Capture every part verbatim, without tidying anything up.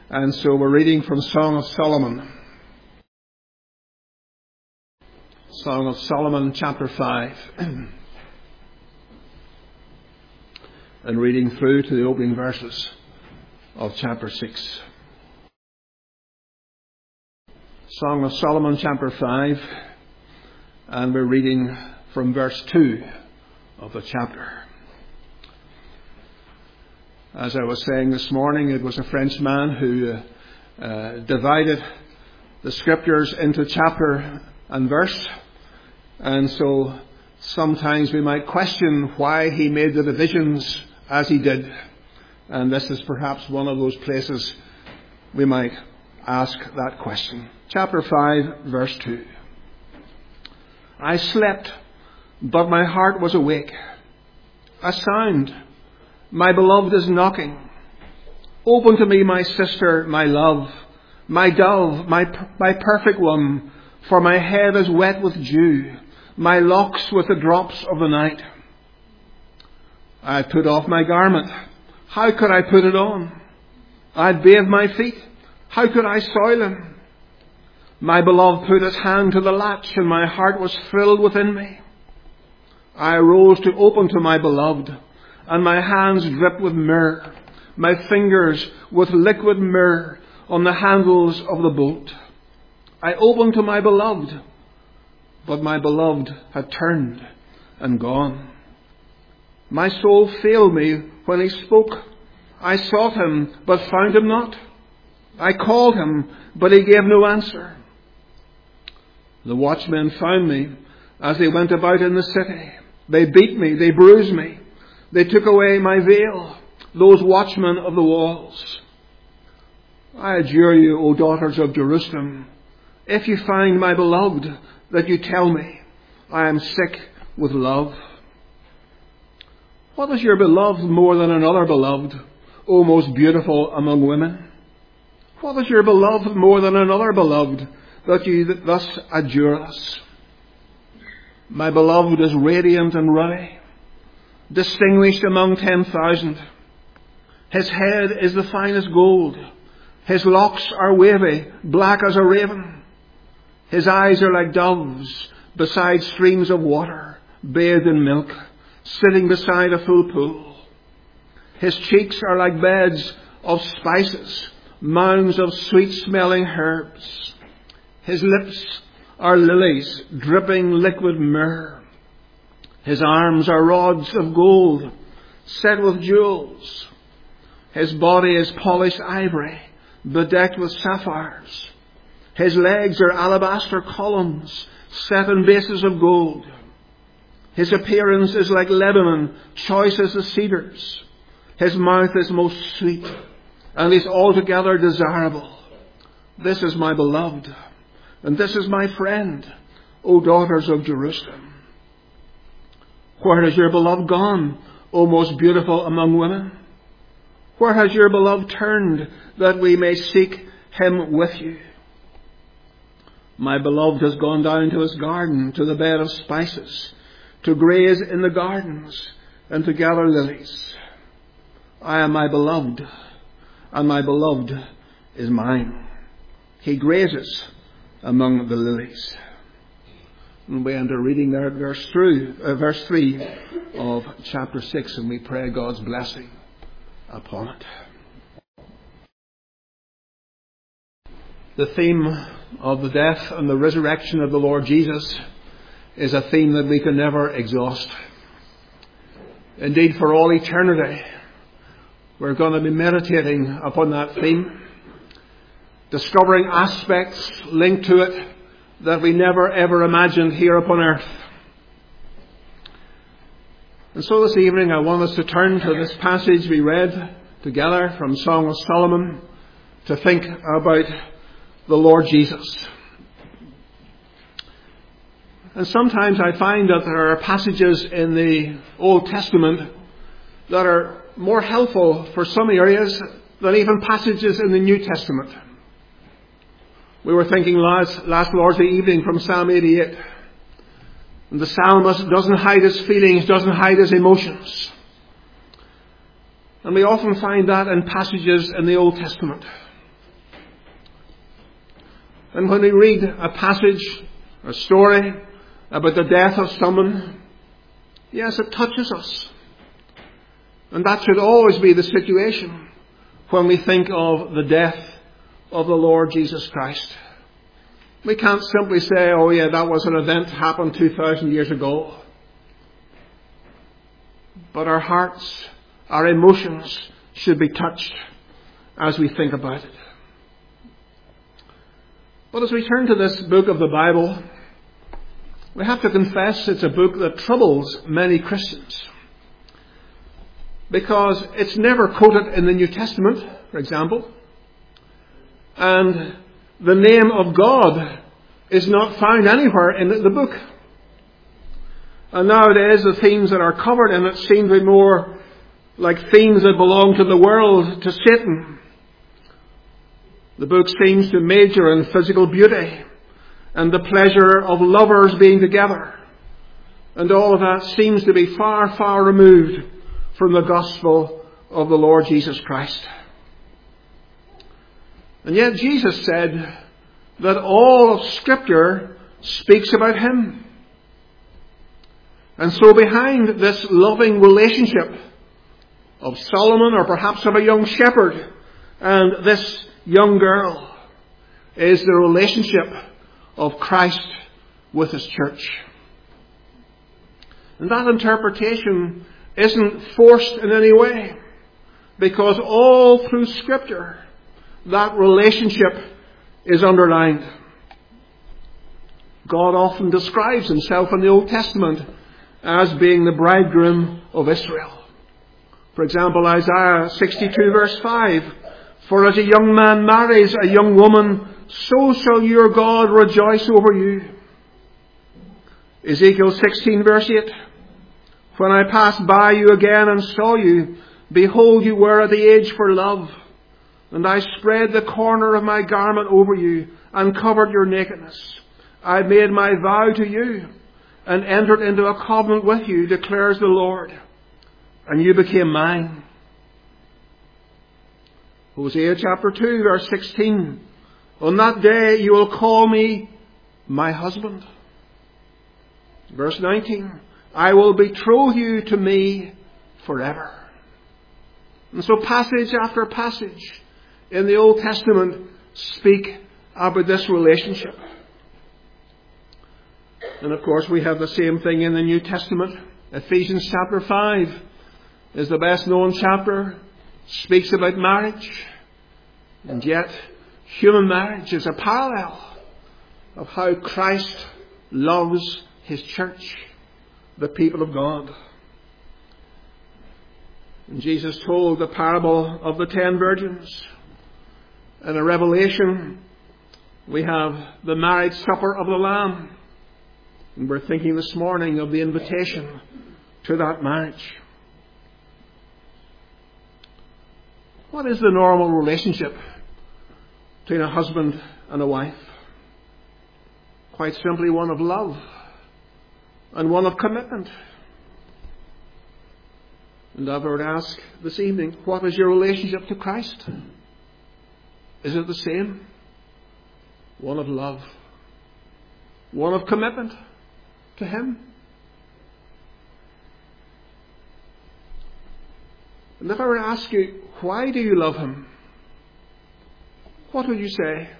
And so we're reading from Song of Solomon. Song of Solomon, chapter five. And reading through to the opening verses of chapter six. Song of Solomon, chapter five. And we're reading from verse two of the chapter. As I was saying this morning, it was a Frenchman who uh, uh, divided the scriptures into chapter and verse. And so sometimes we might question why he made the divisions as he did. And this is perhaps one of those places we might ask that question. Chapter five, verse two. I slept, but my heart was awake. A sound. My beloved is knocking. Open to me, my sister, my love, my dove, my, my perfect one, for my head is wet with dew, my locks with the drops of the night. I put off my garment. How could I put it on? I bathed my feet. How could I soil them? My beloved put his hand to the latch, and my heart was filled within me. I arose to open to my beloved, and my hands dripped with myrrh, my fingers with liquid myrrh on the handles of the bolt. I opened to my beloved, but my beloved had turned and gone. My soul failed me when he spoke. I sought him, but found him not. I called him, but he gave no answer. The watchmen found me as they went about in the city. They beat me, they bruised me. They took away my veil, those watchmen of the walls. I adjure you, O daughters of Jerusalem, if you find my beloved, that you tell me, I am sick with love. What is your beloved more than another beloved, O most beautiful among women? What is your beloved more than another beloved, that you thus adjure us? My beloved is radiant and ruddy, distinguished among ten thousand. His head is the finest gold. His locks are wavy, black as a raven. His eyes are like doves beside streams of water, bathed in milk, sitting beside a full pool. His cheeks are like beds of spices, mounds of sweet-smelling herbs. His lips are lilies, dripping liquid myrrh. His arms are rods of gold, set with jewels. His body is polished ivory, bedecked with sapphires. His legs are alabaster columns, set in bases of gold. His appearance is like Lebanon, choice as the cedars. His mouth is most sweet, and is altogether desirable. This is my beloved, and this is my friend, O daughters of Jerusalem. Where has your beloved gone, O most beautiful among women? Where has your beloved turned, that we may seek him with you? My beloved has gone down to his garden, to the bed of spices, to graze in the gardens, and to gather lilies. I am my beloved, and my beloved is mine. He grazes among the lilies. And we enter reading there at verse three, uh, verse three of chapter six, and we pray God's blessing upon it. The theme of the death and the resurrection of the Lord Jesus is a theme that we can never exhaust. Indeed, for all eternity, we're going to be meditating upon that theme, discovering aspects linked to it that we never ever imagined here upon earth. And so this evening I want us to turn to this passage we read together from Song of Solomon to think about the Lord Jesus. And sometimes I find that there are passages in the Old Testament that are more helpful for some areas than even passages in the New Testament. We were thinking last, last Lord's Day evening from Psalm eighty-eight. And the psalmist doesn't hide his feelings, doesn't hide his emotions. And we often find that in passages in the Old Testament. And when we read a passage, a story about the death of someone, yes, it touches us. And that should always be the situation when we think of the death of the Lord Jesus Christ. We can't simply say, oh yeah, that was an event that happened two thousand years ago. But our hearts, our emotions should be touched as we think about it. But as we turn to this book of the Bible, we have to confess it's a book that troubles many Christians. Because it's never quoted in the New Testament, for example. And the name of God is not found anywhere in the book. And nowadays the themes that are covered in it seem to be more like themes that belong to the world, to Satan. The book seems to major in physical beauty and the pleasure of lovers being together. And all of that seems to be far, far removed from the gospel of the Lord Jesus Christ. And yet Jesus said that all of Scripture speaks about Him. And so behind this loving relationship of Solomon, or perhaps of a young shepherd, and this young girl, is the relationship of Christ with His church. And that interpretation isn't forced in any way, because all through Scripture that relationship is underlined. God often describes Himself in the Old Testament as being the bridegroom of Israel. For example, Isaiah sixty-two verse five, for as a young man marries a young woman, so shall your God rejoice over you. Ezekiel sixteen verse eight, when I passed by you again and saw you, behold, you were at the age for love, and I spread the corner of my garment over you and covered your nakedness. I made my vow to you and entered into a covenant with you, declares the Lord, and you became mine. Hosea chapter two verse sixteen, on that day you will call me my husband. Verse nineteen, I will betroth you to me forever. And so passage after passage in the Old Testament speak about this relationship. And of course we have the same thing in the New Testament. Ephesians chapter five is the best known chapter, speaks about marriage. And yet human marriage is a parallel of how Christ loves His church, the people of God. And Jesus told the parable of the ten virgins. In a Revelation, we have the marriage supper of the Lamb. And we're thinking this morning of the invitation to that marriage. What is the normal relationship between a husband and a wife? Quite simply one of love and one of commitment. And I would ask this evening, what is your relationship to Christ? Is it the same? One of love. One of commitment to Him. And if I were to ask you, why do you love Him? What would you say?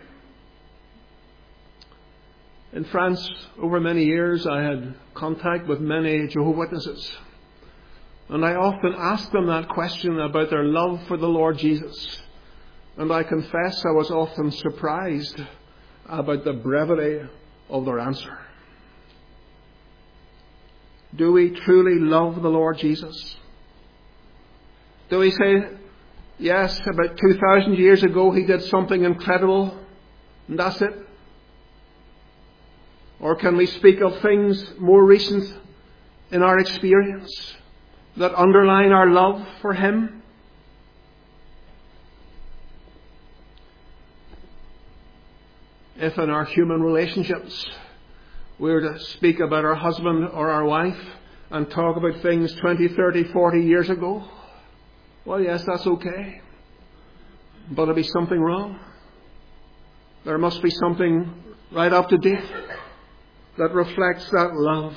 In France, over many years, I had contact with many Jehovah's Witnesses. And I often asked them that question about their love for the Lord Jesus. And I confess I was often surprised about the brevity of their answer. Do we truly love the Lord Jesus? Do we say, yes, about two thousand years ago He did something incredible, and that's it? Or can we speak of things more recent in our experience that underline our love for Him? If in our human relationships we were to speak about our husband or our wife and talk about things twenty, thirty, forty years ago, well, yes, that's okay. But there'll be something wrong. There must be something right up to date that reflects that love.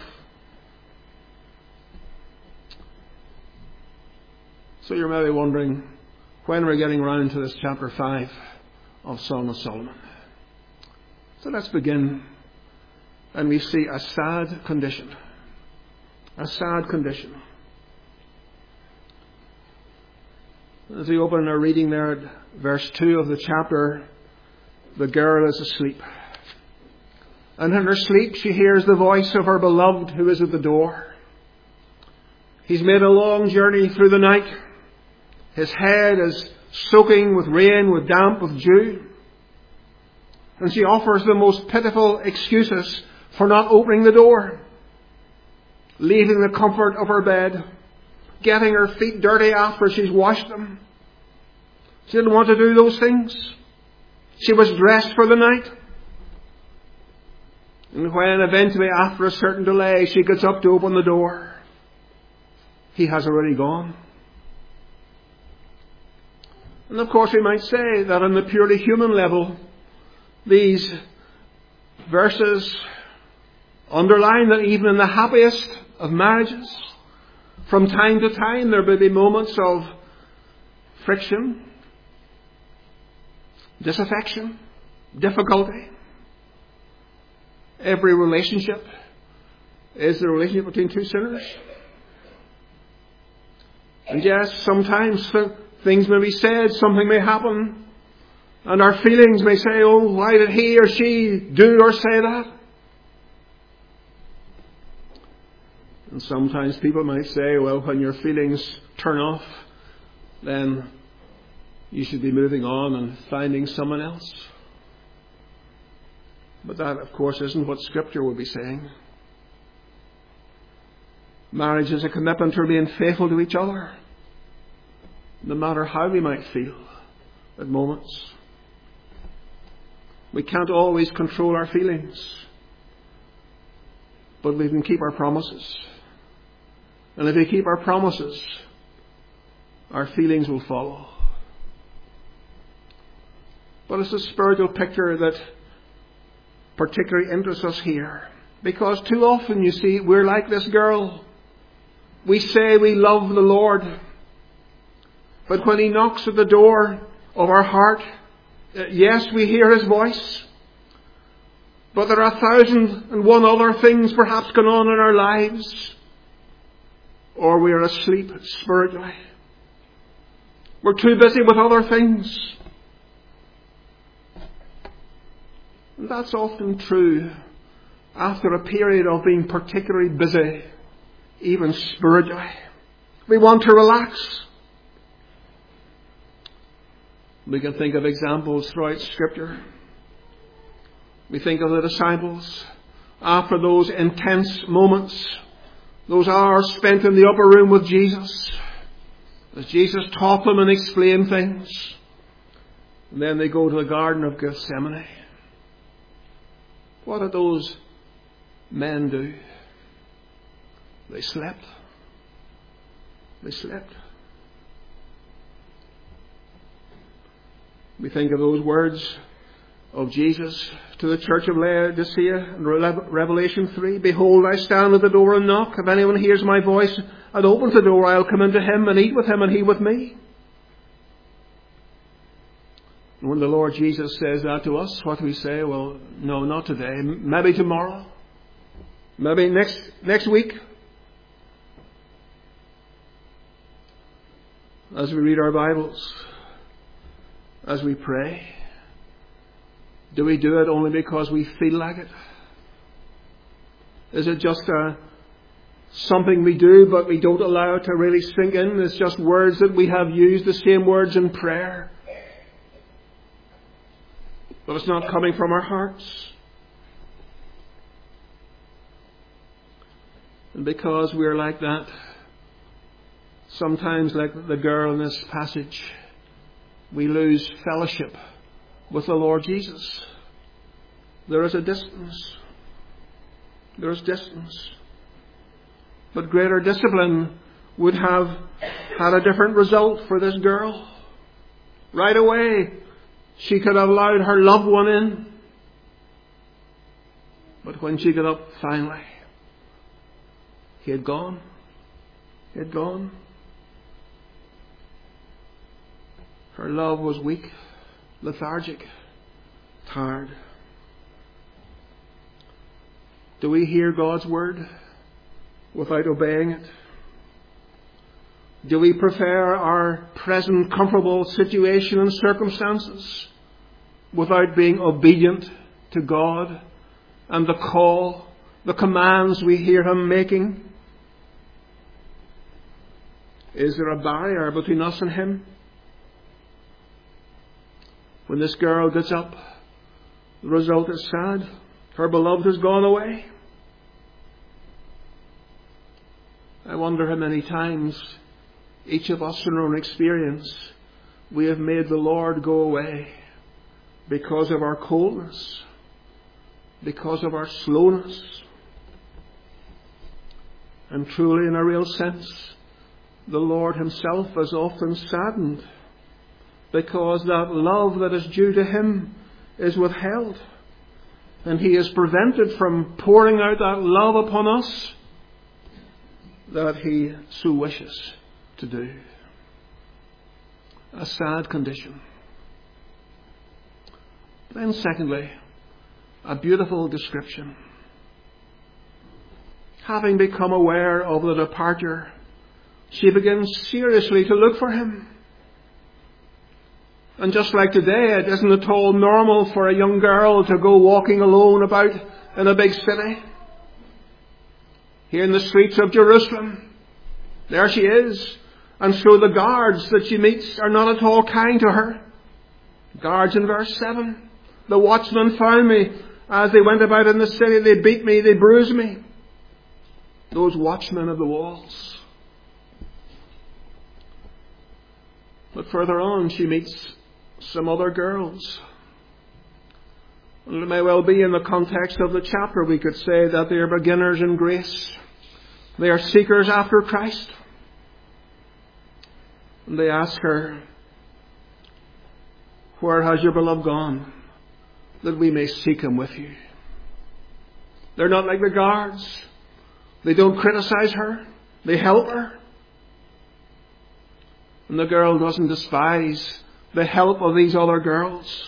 So you're maybe wondering when we're getting round to this chapter five of Song of Solomon. So let's begin. And we see a sad condition. A sad condition. As we open our reading there at verse two of the chapter, the girl is asleep. And in her sleep she hears the voice of her beloved who is at the door. He's made a long journey through the night. His head is soaking with rain, with damp, with dew. And she offers the most pitiful excuses for not opening the door. Leaving the comfort of her bed. Getting her feet dirty after she's washed them. She didn't want to do those things. She was dressed for the night. And when eventually, after a certain delay, she gets up to open the door, he has already gone. And of course we might say that on the purely human level, these verses underline that even in the happiest of marriages, from time to time there will be moments of friction, disaffection, difficulty. Every relationship is the relationship between two sinners. And yes, sometimes things may be said, something may happen, and our feelings may say, oh, why did he or she do or say that? And sometimes people might say, well, when your feelings turn off, then you should be moving on and finding someone else. But that, of course, isn't what Scripture will be saying. Marriage is a commitment to remain faithful to each other, no matter how we might feel at moments. We can't always control our feelings, but we can keep our promises. And if we keep our promises, our feelings will follow. But it's a spiritual picture that particularly interests us here. Because too often, you see, we're like this girl. We say we love the Lord. But when He knocks at the door of our heart, yes, we hear His voice. But there are a thousand and one other things perhaps going on in our lives. Or we are asleep spiritually. We're too busy with other things. And that's often true after a period of being particularly busy, even spiritually. We want to relax. We can think of examples throughout Scripture. We think of the disciples after those intense moments, those hours spent in the upper room with Jesus, as Jesus taught them and explained things. And then they go to the Garden of Gethsemane. What did those men do? They slept. They slept. We think of those words of Jesus to the church of Laodicea in Revelation three. Behold, I stand at the door and knock. If anyone hears my voice and opens the door, I'll come into him and eat with him and he with me. And when the Lord Jesus says that to us, what do we say? Well, no, not today. Maybe tomorrow. Maybe next next week. As we read our Bibles, as we pray, do we do it only because we feel like it? Is it just a, something we do but we don't allow it to really sink in? It's just words that we have used, the same words in prayer. But it's not coming from our hearts. And because we're like that, sometimes like the girl in this passage, we lose fellowship with the Lord Jesus. There is a distance. There is distance. But greater discipline would have had a different result for this girl. Right away, She could have allowed her loved one in. But when she got up finally, he had gone. He had gone. Her love was weak, lethargic, tired. Do we hear God's word without obeying it? Do we prefer our present comfortable situation and circumstances without being obedient to God and the call, the commands we hear Him making? Is there a barrier between us and Him? When this girl gets up, the result is sad. Her beloved has gone away. I wonder how many times each of us in our own experience we have made the Lord go away because of our coldness, because of our slowness. And truly, in a real sense, the Lord Himself is often saddened because that love that is due to Him is withheld. And He is prevented from pouring out that love upon us that He so wishes to do. A sad condition. Then secondly, a beautiful description. Having become aware of the departure, she begins seriously to look for Him. And just like today, it isn't at all normal for a young girl to go walking alone about in a big city. Here in the streets of Jerusalem, there she is. And so the guards that she meets are not at all kind to her. Guards in verse seven. The watchmen found me as they went about in the city. They beat me, they bruised me. Those watchmen of the walls. But further on she meets some other girls. And it may well be in the context of the chapter we could say that they are beginners in grace. They are seekers after Christ. And they ask her, "Where has your beloved gone, that we may seek Him with you?" They're not like the guards. They don't criticize her. They help her. And the girl doesn't despise the help of these other girls.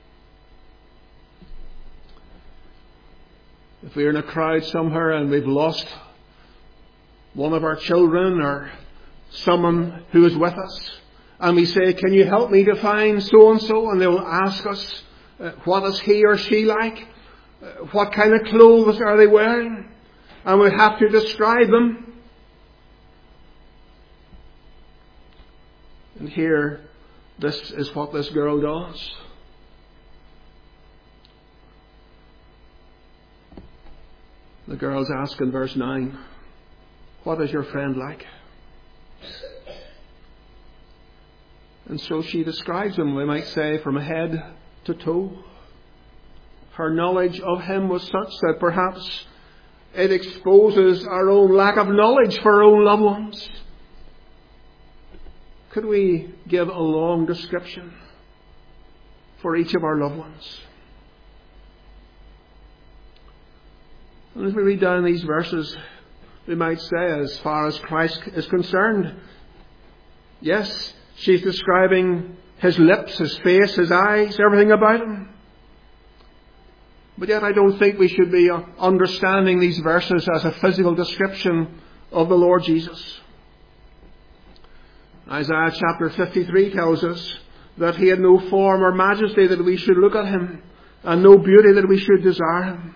If we're in a crowd somewhere and we've lost one of our children or someone who is with us, and we say, "Can you help me to find so-and-so?" And they'll ask us, uh, what is he or she like? Uh, what kind of clothes are they wearing? And we have to describe them. And here, this is what this girl does. The girls ask in verse nine, "What is your friend like?" And so she describes him, we might say, from head to toe. Her knowledge of him was such that perhaps it exposes our own lack of knowledge for our own loved ones. Could we give a long description for each of our loved ones? And as we read down these verses, we might say, as far as Christ is concerned, yes, she's describing His lips, His face, His eyes, everything about Him. But yet I don't think we should be understanding these verses as a physical description of the Lord Jesus. Isaiah chapter fifty-three tells us that He had no form or majesty that we should look at Him, and no beauty that we should desire Him.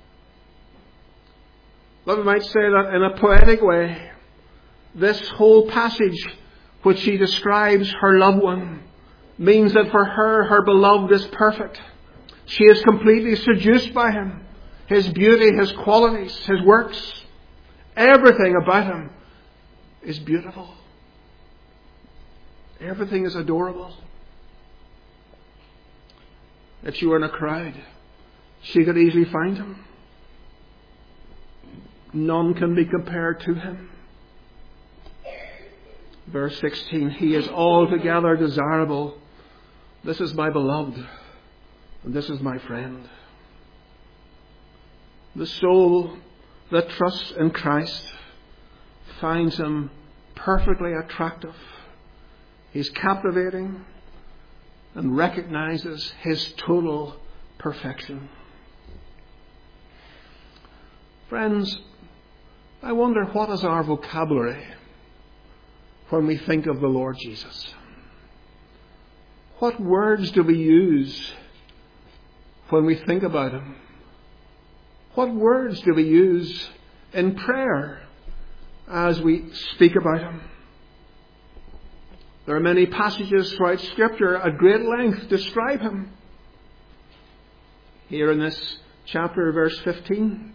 But we might say that in a poetic way, this whole passage which she describes her loved one means that for her, her beloved is perfect. She is completely seduced by Him. His beauty, His qualities, His works, everything about Him is beautiful. Everything is adorable. If she were in a crowd, she could easily find Him. None can be compared to Him. Verse sixteen, He is altogether desirable. This is my beloved, and this is my friend. The soul that trusts in Christ finds him perfectly attractive. He's captivating and recognizes his total perfection. Friends, I wonder, what is our vocabulary when we think of the Lord Jesus? What words do we use when we think about him? What words do we use in prayer as we speak about him? There are many passages throughout Scripture at great length describe him. Here in this chapter, verse fifteen,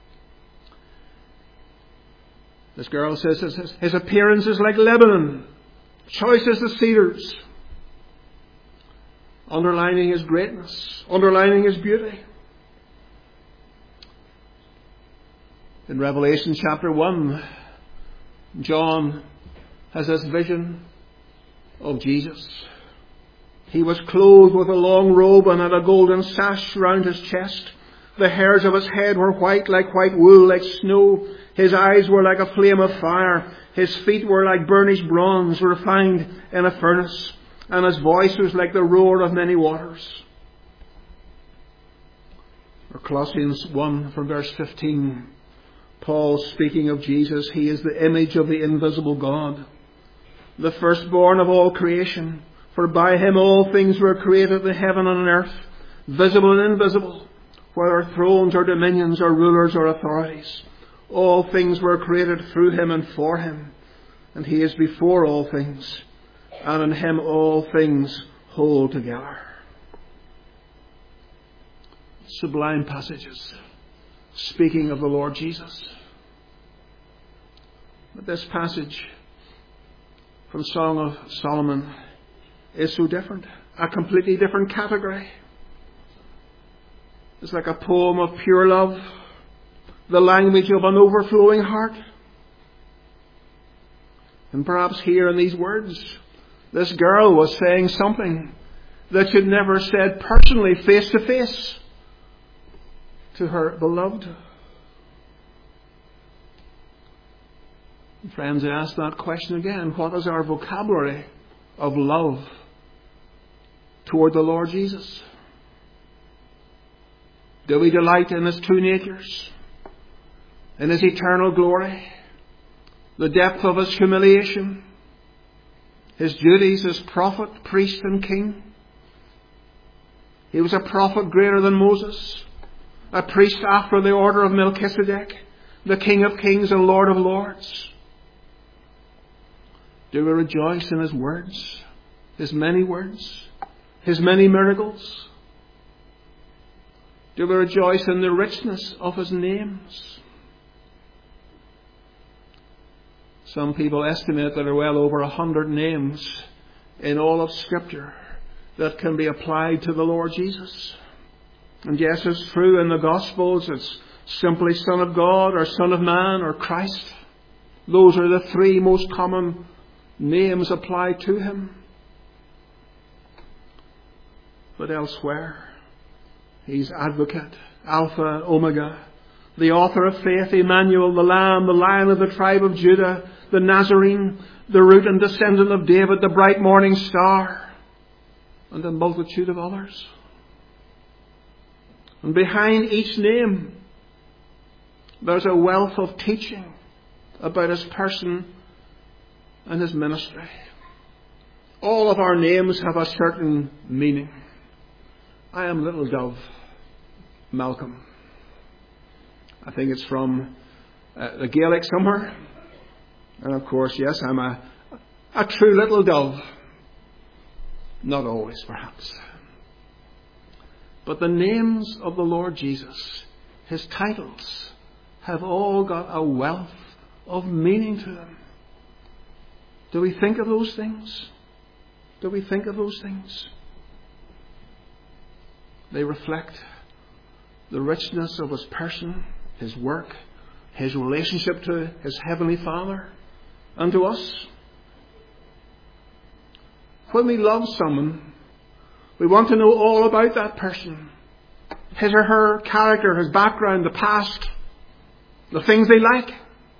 this girl says his, his appearance is like Lebanon, choice as the cedars, underlining his greatness, underlining his beauty. In Revelation chapter one, John has this vision of Jesus. He was clothed with a long robe and had a golden sash round his chest. The hairs of his head were white like white wool, like snow. His eyes were like a flame of fire. His feet were like burnished bronze, refined in a furnace. And his voice was like the roar of many waters. Or Colossians one from verse fifteen. Paul, speaking of Jesus, he is the image of the invisible God, the firstborn of all creation. For by him all things were created in heaven and on earth, visible and invisible, whether thrones or dominions or rulers or authorities. All things were created through him and for him. And he is before all things, and in him all things hold together. Sublime passages speaking of the Lord Jesus. But this passage from Song of Solomon is so different. A completely different category. It's like a poem of pure love, the language of an overflowing heart. And perhaps here in these words, this girl was saying something that she'd never said personally, face to face, to her beloved. Friends, I ask that question again. What is our vocabulary of love toward the Lord Jesus? Do we delight in his two natures, in his eternal glory, the depth of his humiliation, his duties as prophet, priest and king? He was a prophet greater than Moses, a priest after the order of Melchizedek, the King of kings and Lord of lords. Do we rejoice in his words, his many words, his many miracles? Do we rejoice in the richness of his names? Some people estimate that there are well over a hundred names in all of Scripture that can be applied to the Lord Jesus. And yes, it's true in the Gospels, it's simply Son of God or Son of Man or Christ. Those are the three most common names applied to him. But elsewhere, he's Advocate, Alpha, Omega, the Author of faith, Emmanuel, the Lamb, the Lion of the tribe of Judah, the Nazarene, the root and descendant of David, the bright morning star, and a multitude of others. And behind each name, there's a wealth of teaching about his person and his ministry. All of our names have a certain meaning. I am Little Dove Malcolm. I think it's from uh, the Gaelic somewhere. And of course, yes, I'm a, a true little dove. Not always, perhaps. But the names of the Lord Jesus, his titles, have all got a wealth of meaning to them. Do we think of those things? Do we think of those things? They reflect the richness of his person, his work, his relationship to his heavenly Father and to us. When we love someone, We want to know all about that person. His or her character, his background, the past, the things they like.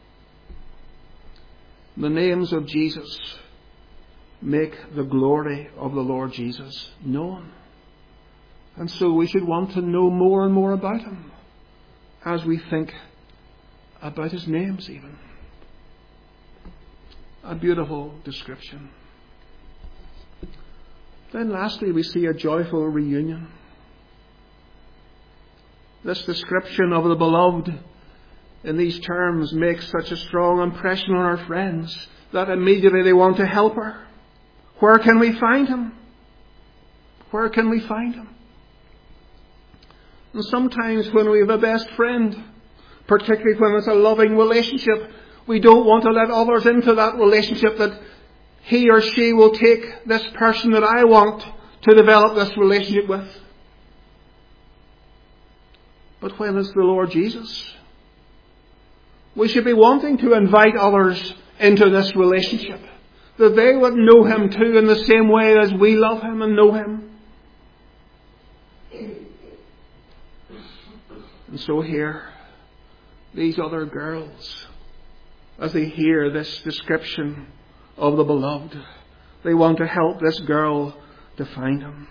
The names of Jesus make the glory of the Lord Jesus known. And so we should want to know more and more about him as we think about his names even. A beautiful description. Then lastly we see a joyful reunion. This description of the beloved in these terms makes such a strong impression on our friends that immediately they want to help her. Where can we find him? Where can we find him? And sometimes when we have a best friend, particularly when it's a loving relationship, we don't want to let others into that relationship, that he or she will take this person that I want to develop this relationship with. But when it's the Lord Jesus, we should be wanting to invite others into this relationship, that they would know him too in the same way as we love him and know him. And so here, these other girls, as they hear this description of the beloved, they want to help this girl to find him.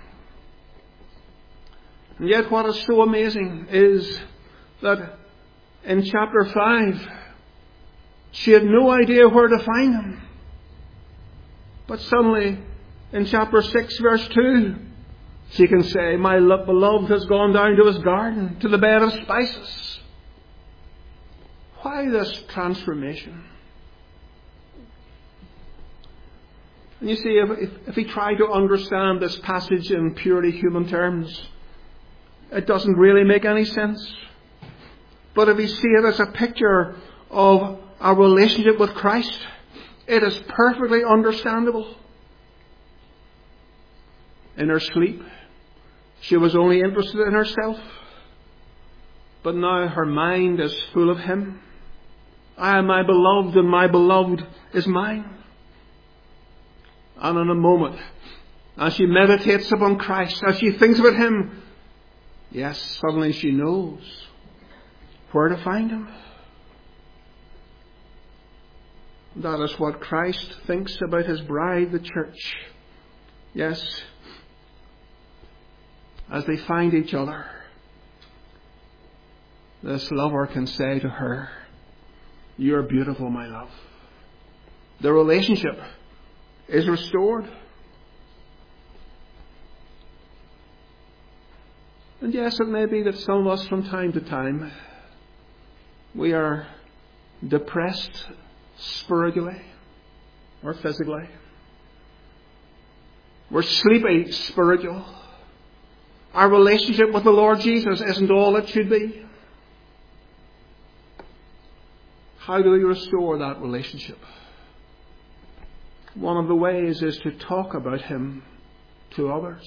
And yet what is so amazing is that in chapter five, she had no idea where to find him. But suddenly, in chapter six, verse two, she can say, my beloved has gone down to his garden, to the bed of spices. Why this transformation? And you see, if, if, if we try to understand this passage in purely human terms, it doesn't really make any sense. But if we see it as a picture of our relationship with Christ, it is perfectly understandable. In her sleep, she was only interested in herself. But now her mind is full of him. I am my beloved, and my beloved is mine. And in a moment, as she meditates upon Christ, as she thinks about him, yes, suddenly she knows where to find him. That is what Christ thinks about his bride, the church. Yes, as they find each other, this lover can say to her, you are beautiful, my love. The relationship is restored. And yes, it may be that some of us from time to time, we are depressed spiritually or physically. We're sleepy spiritual. Our relationship with the Lord Jesus isn't all it should be. How do we restore that relationship? One of the ways is to talk about him to others.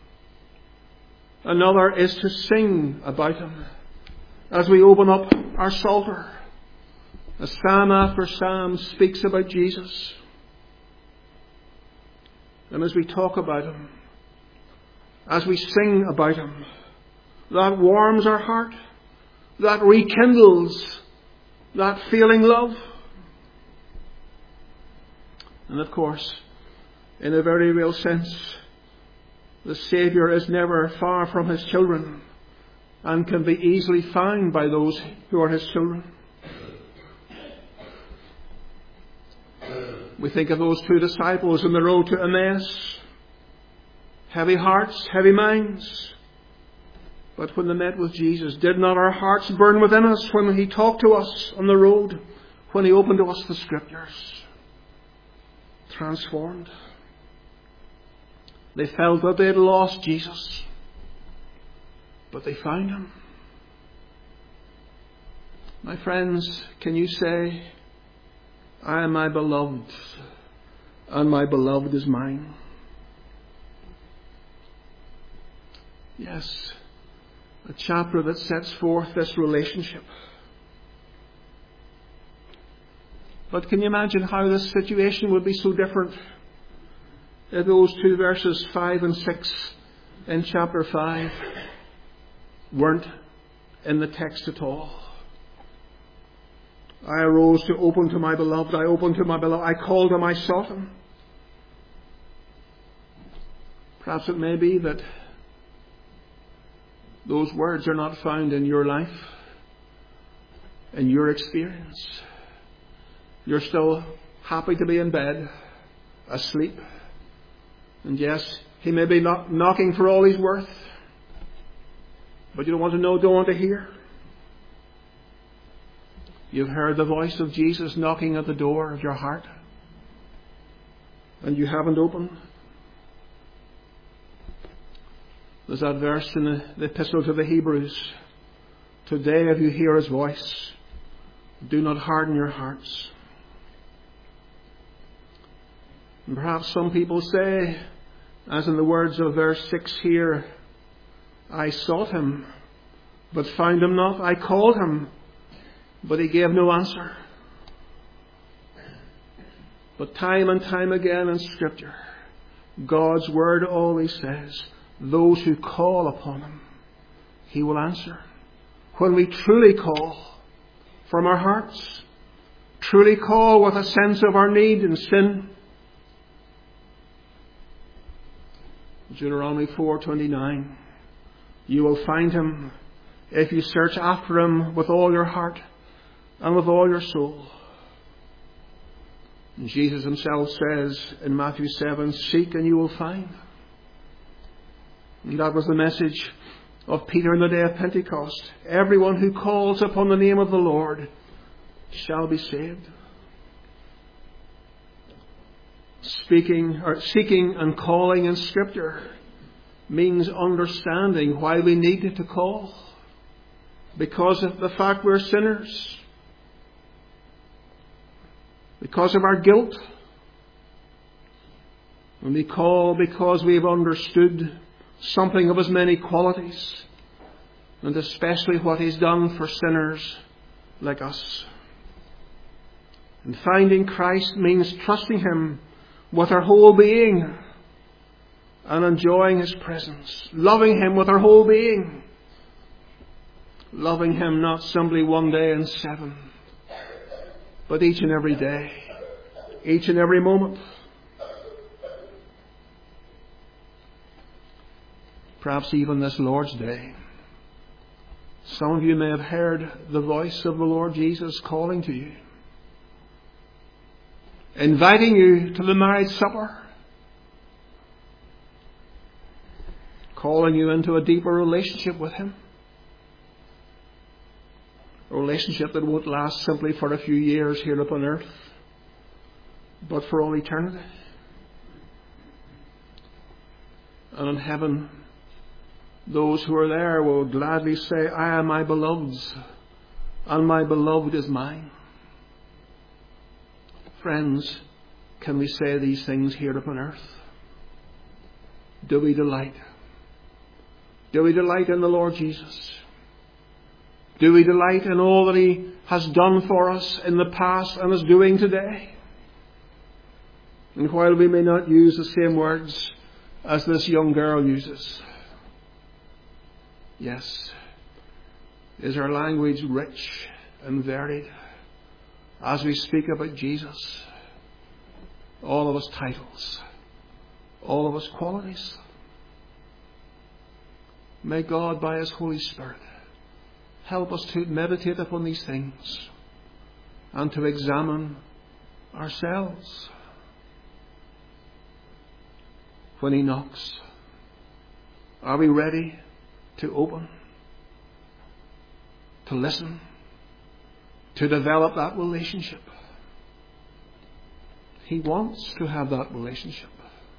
Another is to sing about him as we open up our Psalter. As psalm after psalm speaks about Jesus. And as we talk about him, as we sing about him, that warms our heart, that rekindles that feeling love. And of course, in a very real sense, the Saviour is never far from his children and can be easily found by those who are his children. We think of those two disciples on the road to Emmaus. Heavy hearts, heavy minds. But when they met with Jesus, did not our hearts burn within us when he talked to us on the road, when he opened to us the Scriptures? Transformed. They felt that they had lost Jesus, but they found him. My friends, can you say, I am my beloved, and my beloved is mine? Yes, a chapter that sets forth this relationship. But can you imagine how this situation would be so different if those two verses five and six in chapter five weren't in the text at all. I arose to open to my beloved. I opened to my beloved. I called him. I sought him. Perhaps it may be that those words are not found in your life, in your experience. You're still happy to be in bed, asleep. And yes, he may be not knocking for all he's worth, but you don't want to know, don't want to hear. You've heard the voice of Jesus knocking at the door of your heart, and you haven't opened. There's that verse in the, the Epistle to the Hebrews. Today, if you hear his voice, do not harden your hearts. And perhaps some people say, as in the words of verse six here, I sought him, but found him not. I called him, but he gave no answer. But time and time again in Scripture, God's Word always says, those who call upon him, he will answer. When we truly call from our hearts, truly call with a sense of our need and sin. Deuteronomy four twenty-nine, you will find him if you search after him with all your heart and with all your soul. And Jesus himself says in Matthew seven, seek and you will find. And that was the message of Peter on the day of Pentecost. Everyone who calls upon the name of the Lord shall be saved. Speaking or seeking and calling in Scripture means understanding why we need to call. Because of the fact we're sinners. Because of our guilt. And we call because we've understood something of his many qualities, and especially what he's done for sinners like us. And finding Christ means trusting him with our whole being and enjoying his presence, loving him with our whole being, loving him not simply one day in seven, but each and every day, each and every moment. Perhaps even this Lord's Day, some of you may have heard the voice of the Lord Jesus calling to you, inviting you to the marriage supper, calling you into a deeper relationship with him, a relationship that won't last simply for a few years here upon earth, but for all eternity. And in heaven, those who are there will gladly say, I am my beloved's, and my beloved is mine. Friends, can we say these things here upon earth? Do we delight? Do we delight in the Lord Jesus? Do we delight in all that he has done for us in the past and is doing today? And while we may not use the same words as this young girl uses, yes, is our language rich and varied as we speak about Jesus? All of his titles, all of his qualities. May God, by his Holy Spirit, help us to meditate upon these things and to examine ourselves. When he knocks, are we ready to open, to listen, to develop that relationship? He wants to have that relationship.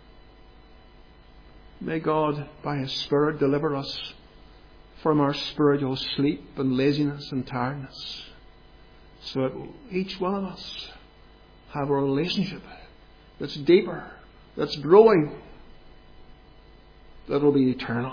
May God, by his Spirit, deliver us from our spiritual sleep and laziness and tiredness, so that each one of us have a relationship that's deeper, that's growing, that will be eternal.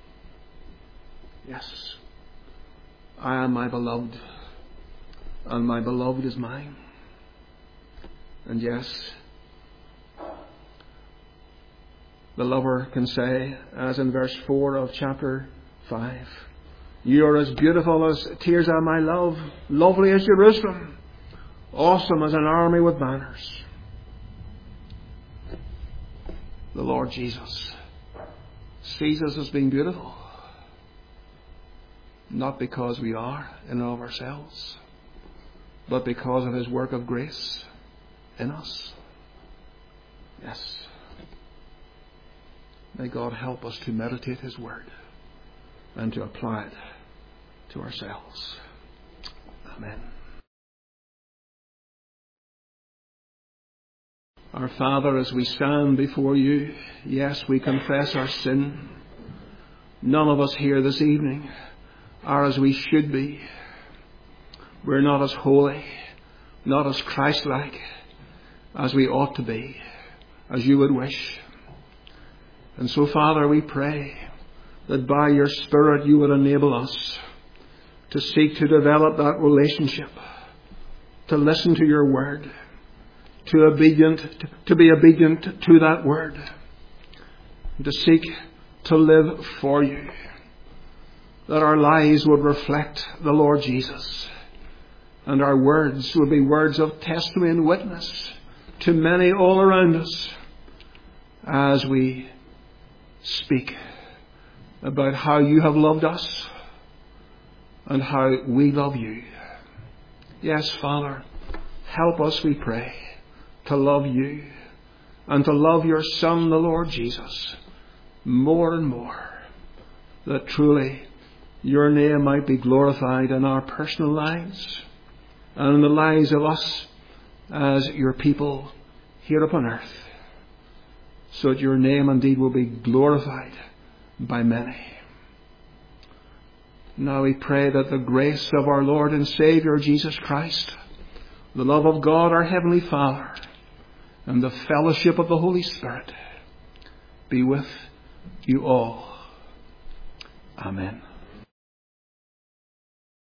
Yes, I am my beloved, and my beloved is mine. And yes, the lover can say, as in verse four of chapter five, you are as beautiful as Tirzah, my love, lovely as Jerusalem, awesome as an army with banners. The Lord Jesus sees us as being beautiful, not because we are in and of ourselves, but because of His work of grace in us. Yes. May God help us to meditate His Word and to apply it to ourselves. Amen. Our Father, as we stand before You, yes, we confess our sin. None of us here this evening are as we should be. We're not as holy, not as Christ-like as we ought to be, as You would wish. And so, Father, we pray that by Your Spirit You would enable us to seek to develop that relationship, to listen to Your Word, to obedient, to be obedient to that Word, to seek to live for You, that our lives would reflect the Lord Jesus, and our words would be words of testimony and witness to many all around us as we speak about how You have loved us and how we love You. Yes, Father, help us, we pray, to love You and to love Your Son, the Lord Jesus, more and more, that truly Your name might be glorified in our personal lives and in the lives of us as Your people here upon earth, so that Your name indeed will be glorified by many. Now we pray that the grace of our Lord and Saviour Jesus Christ, the love of God our Heavenly Father, and the fellowship of the Holy Spirit be with you all. Amen.